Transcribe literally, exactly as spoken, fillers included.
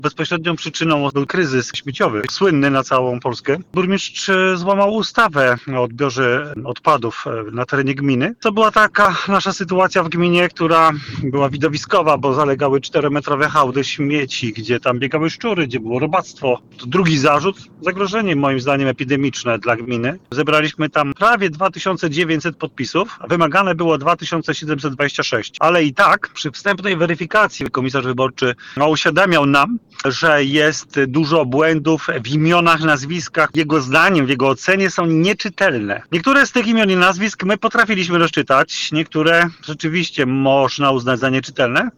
Bezpośrednią przyczyną był kryzys śmieciowy, słynny na całą Polskę. Burmistrz złamał ustawę o odbiorze odpadów na terenie gminy. To była taka nasza sytuacja w gminie, która była widowiskowa, bo zalegały czterometrowe hałdy śmieci, gdzie tam biegały szczury, gdzie było robactwo. To drugi zarzut, zagrożenie moim zdaniem epidemiczne dla gminy. Zebraliśmy tam prawie dwa tysiące dziewięćset podpisów, a wymagane było dwa tysiące siedemset dwadzieścia sześć. Ale i tak przy wstępnej weryfikacji komisarz wyborczy no, uświadamiał nam, że jest dużo błędów w imionach, nazwiskach. Jego zdaniem, w jego ocenie są nieczytelne. Niektóre z tych imion i nazwisk my potrafiliśmy rozczytać, niektóre rzeczywiście można uznać za nieczytelne,